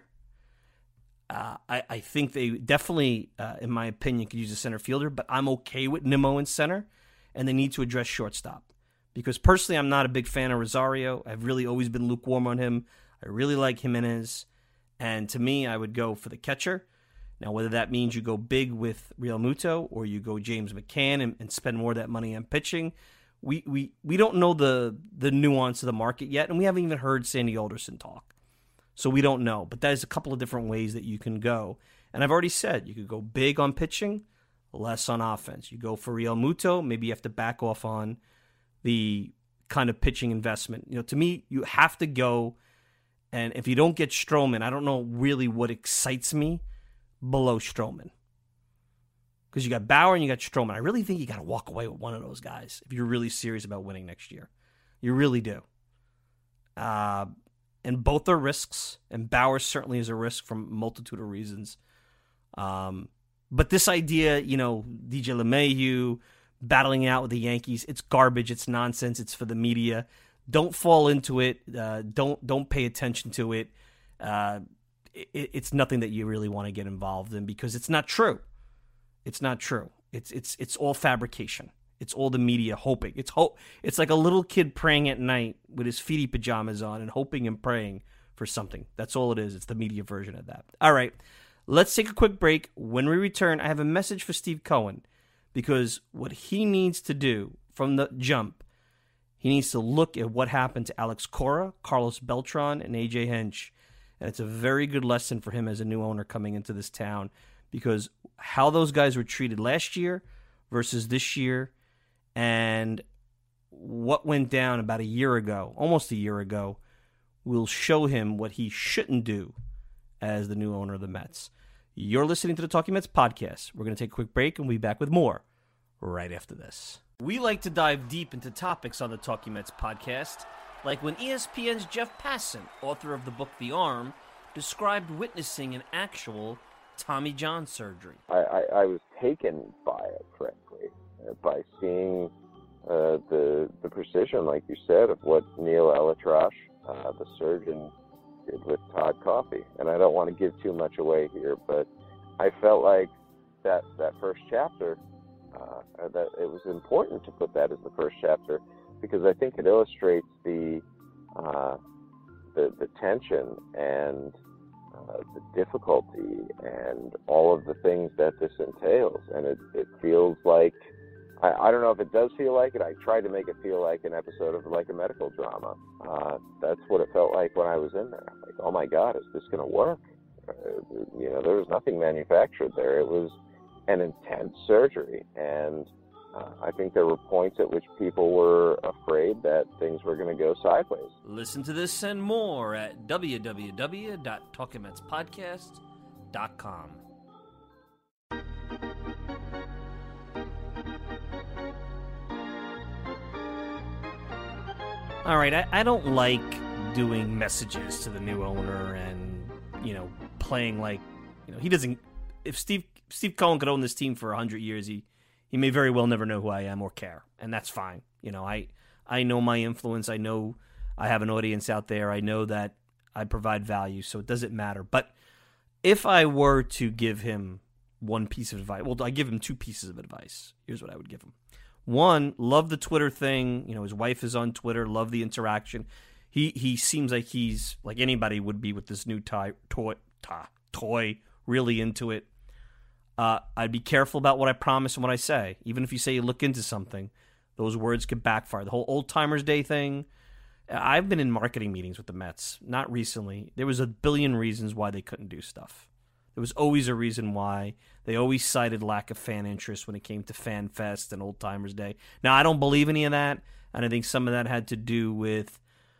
I think they definitely, in my opinion, could use a center fielder, but I'm okay with Nimmo in center, and they need to address shortstop. Because personally, I'm not a big fan of Rosario. I've really always been lukewarm on him. I really like Jimenez. And to me, I would go for the catcher. Now, whether that means you go big with Real Muto or you go James McCann and spend more of that money on pitching, we don't know the nuance of the market yet, and we haven't even heard Sandy Alderson talk. So we don't know. But there's a couple of different ways that you can go. And I've already said you could go big on pitching, less on offense. You go for Real Muto, maybe you have to back off on the kind of pitching investment. To me, you have to go, and if you don't get Stroman, I don't know really what excites me below Stroman. Because you got Bauer and you got Stroman. I really think you got to walk away with one of those guys if you're really serious about winning next year. You really do. And both are risks, and Bauer certainly is a risk from a multitude of reasons. But this idea, DJ LeMahieu battling out with the Yankees, it's garbage, it's nonsense, it's for the media. Don't fall into it. Don't pay attention to it. It's nothing that you really want to get involved in because it's not true. It's not true. It's all fabrication. It's all the media hoping. It's like a little kid praying at night with his feety pajamas on and hoping and praying for something. That's all it is. It's the media version of that. All right, let's take a quick break. When we return, I have a message for Steve Cohen because what he needs to do from the jump, he needs to look at what happened to Alex Cora, Carlos Beltran, and A.J. Hinch. And it's a very good lesson for him as a new owner coming into this town because how those guys were treated last year versus this year and what went down about a year ago, almost a year ago, will show him what he shouldn't do as the new owner of the Mets. You're listening to the Talking Mets podcast. We're going to take a quick break and we'll be back with more right after this. We like to dive deep into topics on the Talking Mets podcast, like when ESPN's Jeff Passan, author of the book The Arm, described witnessing an actual Tommy John surgery. I was taken by it, frankly, by seeing the precision, like you said, of what Neil Elatrash, the surgeon, did with Todd Coffey. And I don't want to give too much away here, but I felt like that first chapter, that it was important to put that as the first chapter because I think it illustrates the tension and the difficulty and all of the things that this entails. And it feels like, I don't know if it does feel like it. I tried to make it feel like an episode of like a medical drama. That's what it felt like when I was in there. Like, oh my God, is this going to work? There was nothing manufactured there. It was an intense surgery. And I think there were points at which people were afraid that things were going to go sideways. Listen to this and more at www.talkingmetspodcast.com. All right, I don't like doing messages to the new owner and, playing like, he doesn't. If Steve Cohen could own this team for 100 years, he may very well never know who I am or care, and that's fine. I know my influence. I know I have an audience out there. I know that I provide value, so it doesn't matter. But if I were to give him one piece of advice, well, I give him two pieces of advice. Here's what I would give him. One, love the Twitter thing. His wife is on Twitter. Love the interaction. He seems like he's like anybody would be with this new toy, really into it. I'd be careful about what I promise and what I say. Even if you say you look into something, those words could backfire. The whole Old Timers Day thing, I've been in marketing meetings with the Mets, not recently. There was a billion reasons why they couldn't do stuff. There was always a reason why. They always cited lack of fan interest when it came to Fan Fest and Old Timers Day. Now, I don't believe any of that, and I think some of that had to do with,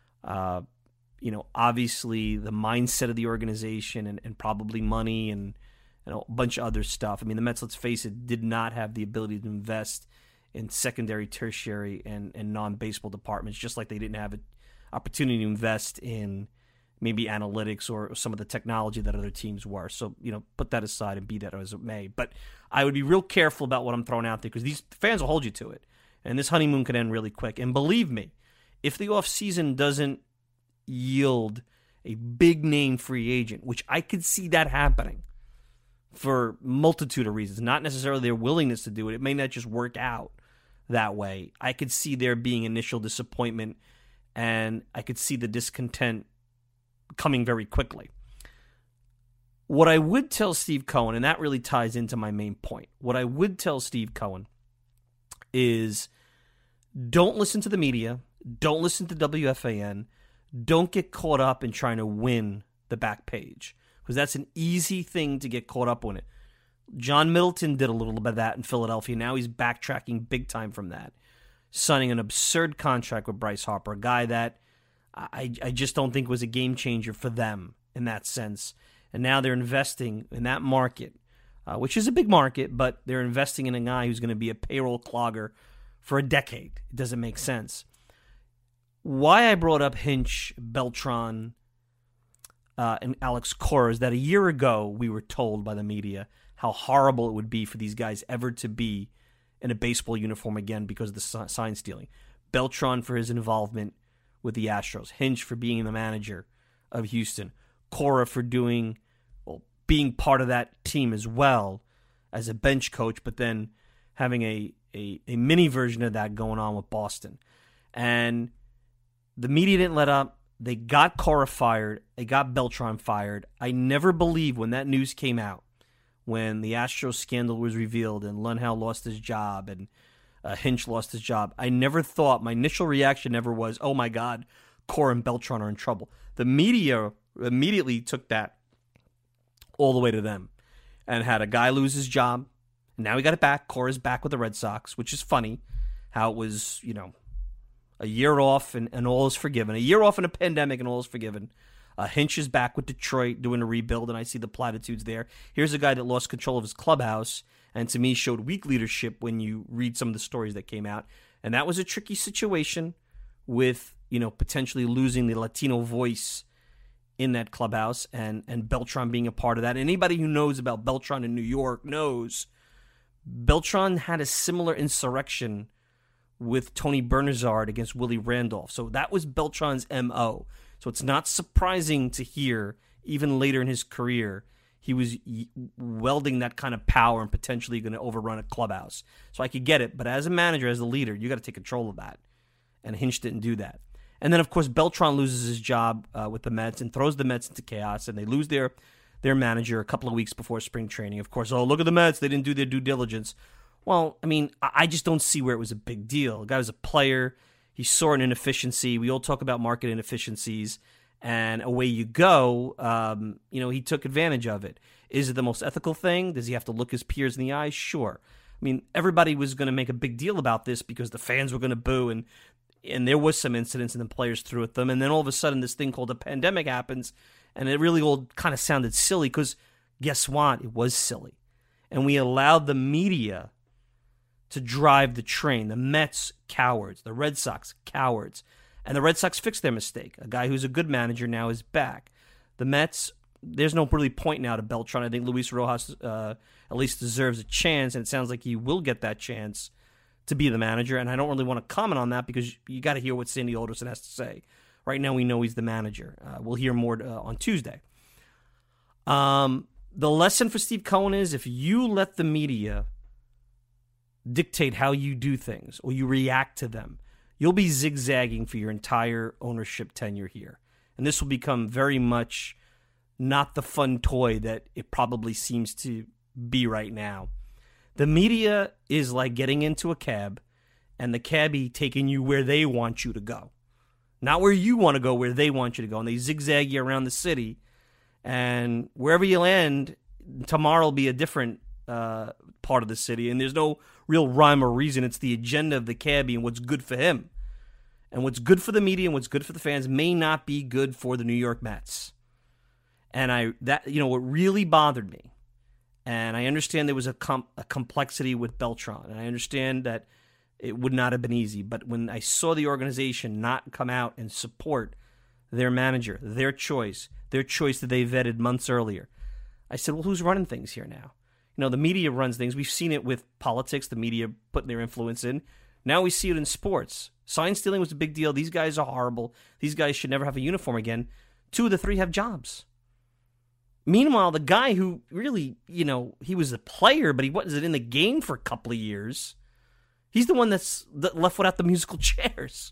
obviously the mindset of the organization and probably money and a bunch of other stuff. I mean, the Mets, let's face it, did not have the ability to invest in secondary, tertiary, and non-baseball departments, just like they didn't have an opportunity to invest in maybe analytics or some of the technology that other teams were. So, put that aside and be that as it may. But I would be real careful about what I'm throwing out there because these fans will hold you to it. And this honeymoon could end really quick. And believe me, if the offseason doesn't yield a big-name free agent, which I could see that happening for multitude of reasons, not necessarily their willingness to do it. It may not just work out that way. I could see there being initial disappointment, and I could see the discontent coming very quickly. What I would tell Steve Cohen, and that really ties into my main point, what I would tell Steve Cohen is don't listen to the media, don't listen to WFAN, don't get caught up in trying to win the back page, because that's an easy thing to get caught up on it. John Middleton did a little bit of that in Philadelphia. Now he's backtracking big time from that, signing an absurd contract with Bryce Harper, a guy that I just don't think was a game changer for them in that sense. And now they're investing in that market, which is a big market, but they're investing in a guy who's going to be a payroll clogger for a decade. It doesn't make sense. Why I brought up Hinch, Beltran, and Alex Cora is that a year ago we were told by the media how horrible it would be for these guys ever to be in a baseball uniform again because of the sign stealing. Beltran for his involvement with the Astros, Hinch for being the manager of Houston, Cora for being part of that team as well as a bench coach, but then having a mini version of that going on with Boston. And the media didn't let up. They got Cora fired. They got Beltran fired. I never believed when that news came out, when the Astros scandal was revealed and Lundell lost his job and Hinch lost his job. I never thought, my initial reaction never was, oh my God, Cora and Beltran are in trouble. The media immediately took that all the way to them and had a guy lose his job. And now he got it back. Cora's back with the Red Sox, which is funny how it was, a year off and all is forgiven. A year off in a pandemic and all is forgiven. Hinch is back with Detroit doing a rebuild, and I see the platitudes there. Here's a guy that lost control of his clubhouse and to me showed weak leadership when you read some of the stories that came out. And that was a tricky situation with, potentially losing the Latino voice in that clubhouse and Beltran being a part of that. Anybody who knows about Beltran in New York knows Beltran had a similar insurrection with Tony Bernazard against Willie Randolph. So that was Beltran's M.O. So it's not surprising to hear, even later in his career, he was welding that kind of power and potentially going to overrun a clubhouse. So I could get it, but as a manager, as a leader, you got to take control of that. And Hinch didn't do that. And then, of course, Beltran loses his job with the Mets and throws the Mets into chaos, and they lose their manager a couple of weeks before spring training. Of course, oh, look at the Mets. They didn't do their due diligence. Well, I mean, I just don't see where it was a big deal. The guy was a player. He saw an inefficiency. We all talk about market inefficiencies, and away you go. He took advantage of it. Is it the most ethical thing? Does he have to look his peers in the eyes? Sure. I mean, everybody was going to make a big deal about this because the fans were going to boo, and there was some incidents, and the players threw at them. And then all of a sudden, this thing called a pandemic happens, and it really all kind of sounded silly because guess what? It was silly. And we allowed the media to drive the train. The Mets, cowards. The Red Sox, cowards. And the Red Sox fixed their mistake. A guy who's a good manager now is back. The Mets, there's no really point now to Beltran. I think Luis Rojas at least deserves a chance, and it sounds like he will get that chance to be the manager. And I don't really want to comment on that because you got to hear what Sandy Alderson has to say. Right now we know he's the manager. We'll hear more on Tuesday. The lesson for Steve Cohen is if you let the media dictate how you do things or you react to them, you'll be zigzagging for your entire ownership tenure here. And this will become very much not the fun toy that it probably seems to be right now. The media is like getting into a cab and the cabbie taking you where they want you to go. Not where you want to go, where they want you to go. And they zigzag you around the city. And wherever you land, tomorrow will be a different part of the city. And there's no real rhyme or reason. It's the agenda of the cabbie and what's good for him. And what's good for the media and what's good for the fans may not be good for the New York Mets. And what really bothered me, and I understand there was a complexity with Beltran, and I understand that it would not have been easy, but when I saw the organization not come out and support their manager, their choice that they vetted months earlier, I said, well, who's running things here now? The media runs things. We've seen it with politics, the media putting their influence in. Now we see it in sports. Sign stealing was a big deal. These guys are horrible. These guys should never have a uniform again. 2 of the 3 have jobs. Meanwhile, the guy who really, he was a player, but he wasn't in the game for a couple of years, he's the one that left without the musical chairs.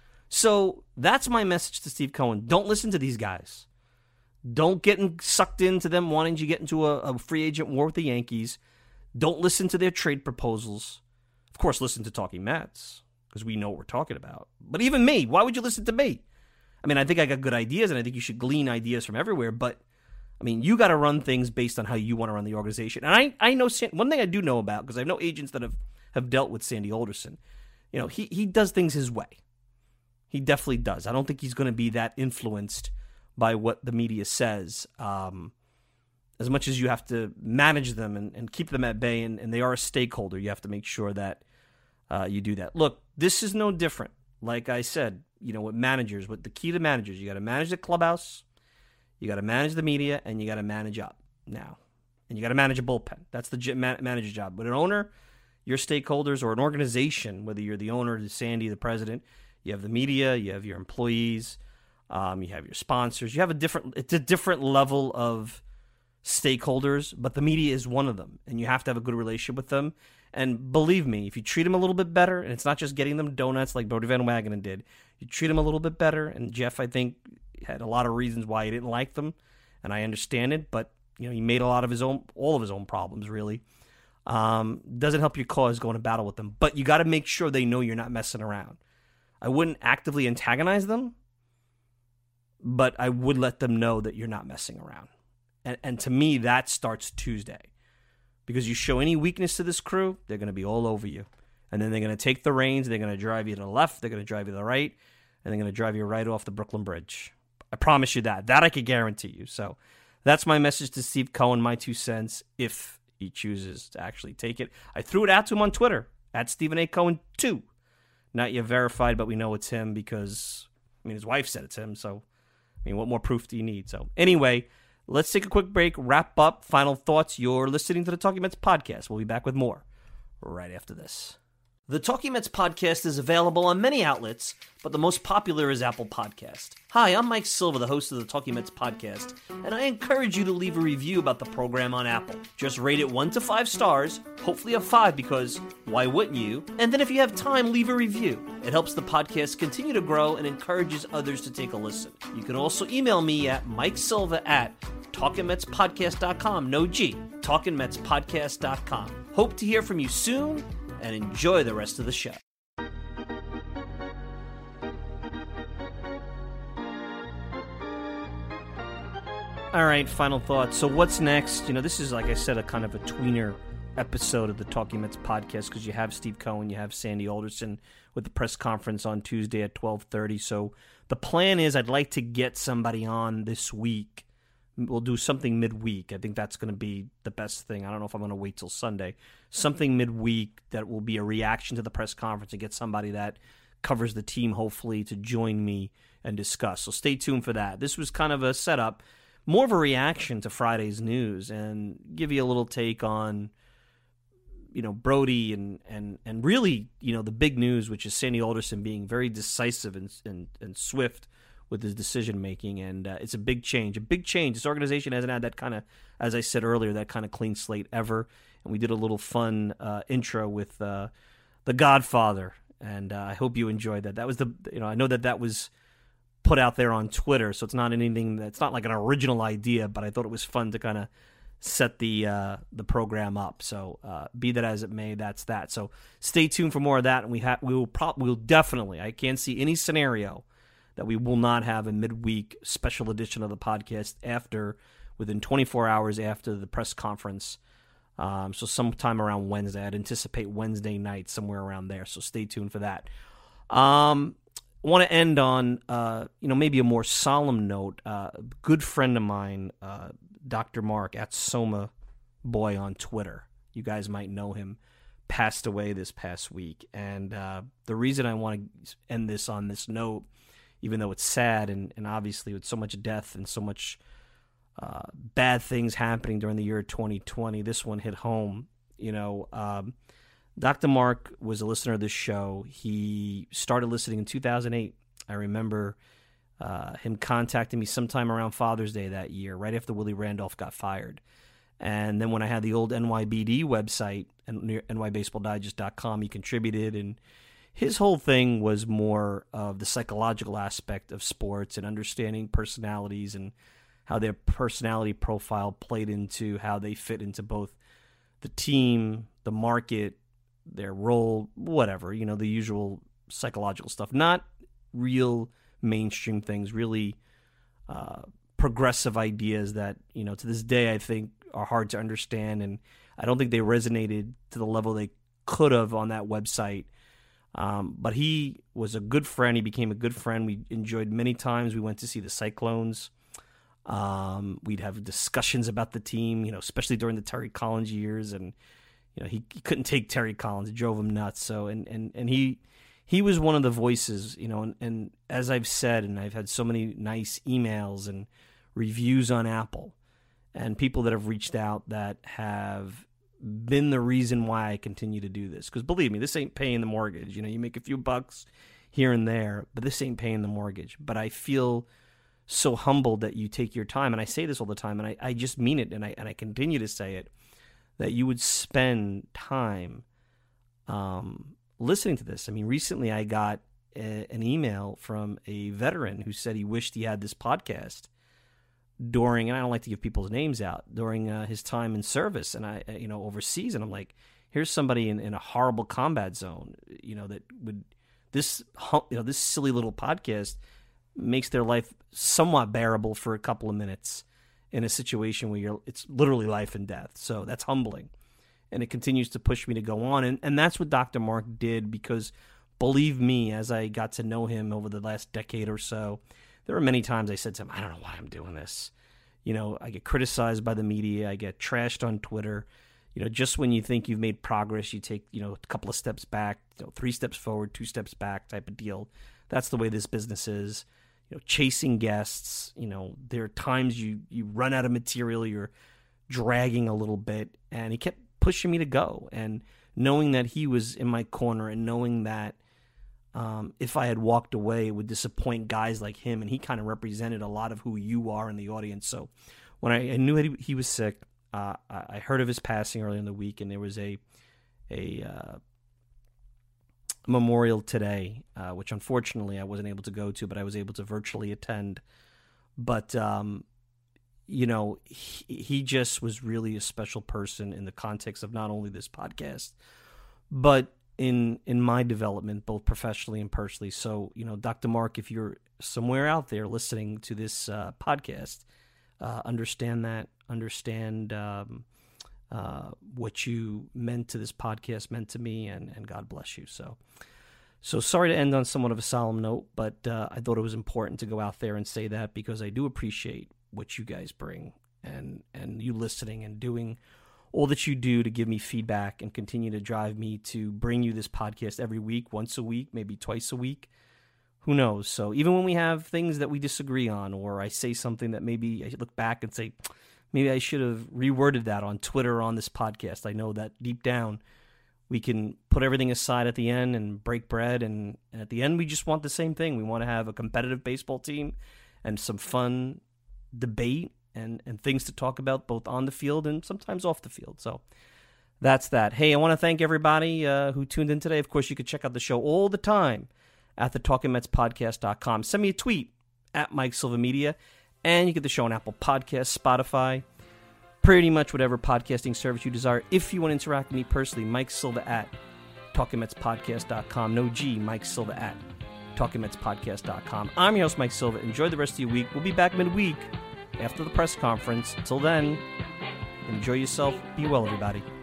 So that's my message to Steve Cohen. Don't listen to these guys. Don't get sucked into them wanting to get into a free agent war with the Yankees. Don't listen to their trade proposals. Of course, listen to Talking Mets, because we know what we're talking about. But even me, why would you listen to me? I mean, I think I got good ideas, and I think you should glean ideas from everywhere, but I mean, you got to run things based on how you want to run the organization. And I know one thing I do know about, because I know agents that have dealt with Sandy Alderson, he does things his way. He definitely does. I don't think he's going to be that influenced by what the media says. As much as you have to manage them and keep them at bay, and they are a stakeholder, you have to make sure that you do that. Look, this is no different. Like I said, with managers, with the key to managers, you got to manage the clubhouse, you got to manage the media, and you got to manage up now. And you got to manage a bullpen. That's the manager's job. But an owner, your stakeholders, or an organization, whether you're the owner, the Sandy, the president, you have the media, you have your employees, you have your sponsors. You have it's a different level of stakeholders, but the media is one of them. And you have to have a good relationship with them. And believe me, if you treat them a little bit better, and it's not just getting them donuts like Brody Van Wagenen did, you treat them a little bit better, and Jeff, I think, had a lot of reasons why he didn't like them, and I understand it, but he made all of his own problems, really. Doesn't help your cause going to battle with them, but you got to make sure they know you're not messing around. I wouldn't actively antagonize them, but I would let them know that you're not messing around. And to me, that starts Tuesday. Because you show any weakness to this crew, they're going to be all over you. And then they're going to take the reins, they're going to drive you to the left, they're going to drive you to the right, and they're going to drive you right off the Brooklyn Bridge. I promise you that. That I could guarantee you. So that's my message to Steve Cohen, my 2 cents, if he chooses to actually take it. I threw it out to him on Twitter, at Stephen A. Cohen 2. Not yet verified, but we know it's him because, his wife said it's him. So, what more proof do you need? So, anyway, let's take a quick break, wrap up, final thoughts. You're listening to the Talking Mets podcast. We'll be back with more right after this. The Talking Mets podcast is available on many outlets, but the most popular is Apple Podcast. Hi, I'm Mike Silva, the host of the Talking Mets podcast, and I encourage you to leave a review about the program on Apple. Just rate it 1 to 5 stars, hopefully a 5 because why wouldn't you? And then if you have time, leave a review. It helps the podcast continue to grow and encourages others to take a listen. You can also email me at MikeSilva@TalkingMetsPodcast.com. No G, TalkingMetsPodcast.com. Hope to hear from you soon, and enjoy the rest of the show. All right, final thoughts. So what's next? This is, like I said, a kind of a tweener episode of the Talking Mets podcast because you have Steve Cohen, you have Sandy Alderson with the press conference on Tuesday at 12:30. So the plan is I'd like to get somebody on this week. We'll do something midweek. I think that's going to be the best thing. I don't know if I'm going to wait till Sunday. Something midweek that will be a reaction to the press conference and get somebody that covers the team, hopefully, to join me and discuss. So stay tuned for that. This was kind of a setup, more of a reaction to Friday's news, and give you a little take on, Brody and really, the big news, which is Sandy Alderson being very decisive and swift with his decision making, and it's a big change. This organization hasn't had that kind of, as I said earlier, that kind of clean slate ever. And we did a little fun intro with the Godfather, and I hope you enjoyed that. That was I know that was put out there on Twitter, so it's not anything that's not like an original idea, but I thought it was fun to kind of set the program up. So be that as it may, that's that. So stay tuned for more of that, and we'll definitely. I can't see any scenario that we will not have a midweek special edition of the podcast within 24 hours after the press conference. So sometime around Wednesday. I'd anticipate Wednesday night, somewhere around there. So stay tuned for that. I want to end on maybe a more solemn note. A good friend of mine, Dr. Mark at Soma Boy on Twitter, you guys might know him, passed away this past week. And the reason I want to end this on this note, even though it's sad and obviously with so much death and so much bad things happening during the year 2020, this one hit home. Dr. Mark was a listener of this show. He started listening in 2008. I remember him contacting me sometime around Father's Day that year, right after Willie Randolph got fired. And then when I had the old NYBD website, nybaseballdigest.com, he contributed, and his whole thing was more of the psychological aspect of sports and understanding personalities and how their personality profile played into how they fit into both the team, the market, their role, whatever, the usual psychological stuff. Not real mainstream things, really progressive ideas that, to this day I think are hard to understand, and I don't think they resonated to the level they could have on that website. But he was a good friend. He became a good friend. We enjoyed many times. We went to see the Cyclones. We'd have discussions about the team, especially during the Terry Collins years. And, he couldn't take Terry Collins. It drove him nuts. So, and he was one of the voices, and as I've said, and I've had so many nice emails and reviews on Apple and people that have reached out that have been the reason why I continue to do this. Because believe me, this ain't paying the mortgage. You make a few bucks here and there, but this ain't paying the mortgage. But I feel so humbled that you take your time, and I say this all the time, and I just mean it, and I continue to say it, that you would spend time listening to this. I mean, recently I got an email from a veteran who said he wished he had this podcast during, and I don't like to give people's names out, during his time in service and overseas. And I'm like, here's somebody in a horrible combat zone, that would, this silly little podcast makes their life somewhat bearable for a couple of minutes in a situation where it's literally life and death. So that's humbling. And it continues to push me to go on. And that's what Dr. Mark did, because believe me, as I got to know him over the last decade or so, there were many times I said to him, I don't know why I'm doing this. I get criticized by the media. I get trashed on Twitter. Just when you think you've made progress, you take, a couple of steps back, 3 steps forward, 2 steps back type of deal. That's the way this business is. Chasing guests, there are times you run out of material, you're dragging a little bit, and he kept pushing me to go. And knowing that he was in my corner, and knowing that if I had walked away, it would disappoint guys like him, and he kind of represented a lot of who you are in the audience. So when I knew that he was sick, I heard of his passing earlier in the week, and there was a memorial today, which unfortunately I wasn't able to go to, but I was able to virtually attend. But he just was really a special person in the context of not only this podcast, but in my development, both professionally and personally. So, Dr. Mark, if you're somewhere out there listening to this podcast, understand what you meant to this podcast meant to me, and God bless you. So sorry to end on somewhat of a solemn note, but I thought it was important to go out there and say that, because I do appreciate what you guys bring, and you listening and doing all that you do to give me feedback and continue to drive me to bring you this podcast every week, once a week, maybe twice a week. Who knows? So even when we have things that we disagree on, or I say something that maybe I look back and say, maybe I should have reworded that on Twitter or on this podcast, I know that deep down we can put everything aside at the end and break bread. And at the end, we just want the same thing. We want to have a competitive baseball team and some fun debate and things to talk about both on the field and sometimes off the field. So that's that. Hey, I want to thank everybody who tuned in today. Of course, you can check out the show all the time at the TalkingMetsPodcast.com. Send me a tweet at Mike Silva Media, and you get the show on Apple Podcasts, Spotify, pretty much whatever podcasting service you desire. If you want to interact with me personally, Mike Silva at TalkingMetsPodcast.com. No G, Mike Silva at TalkingMetsPodcast.com. I'm your host, Mike Silva. Enjoy the rest of your week. We'll be back midweek after the press conference. Until then, enjoy yourself. Be well, everybody.